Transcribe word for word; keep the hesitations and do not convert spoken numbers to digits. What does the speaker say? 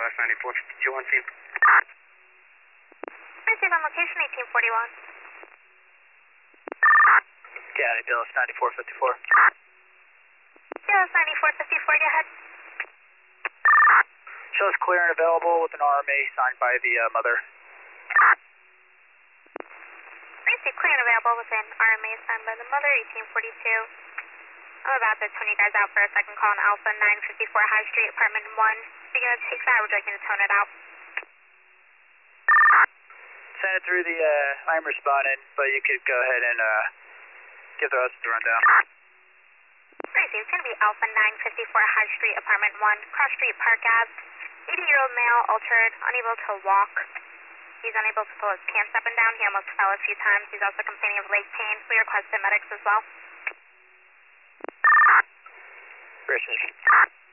Dallas ninety-four fifty-two on scene. Receive on location eighteen forty-one. Got it, Dallas ninety-four fifty-four. Dallas ninety-four fifty-four, go ahead. Shows clear and available with an R M A signed by the uh, mother. Receive clear and available with an R M A signed by the mother, eighteen forty-two. I'm about to tune you guys out for a second call on Alpha nine fifty-four High Street, apartment one. Are you going to take that or would you like me to tone it out? Send it through the, uh, I'm responding, but you could go ahead and uh, give the rest of the rundown. Receive, it's going to be Alpha nine fifty-four High Street, apartment one, Cross Street, Park Ave. eighty-year-old male, altered, unable to walk. He's unable to pull his pants up and down. He almost fell a few times. He's also complaining of leg pain. We requested medics as well. Appreciate it.